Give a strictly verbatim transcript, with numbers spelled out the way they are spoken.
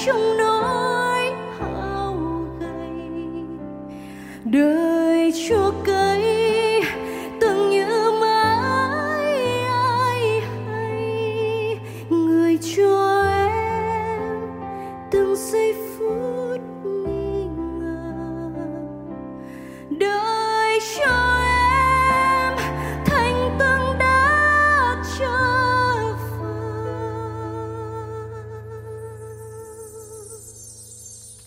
trong nỗi hao gầy. Đời chua cay tưởng như mãi ai hay, người cho em từng giây phút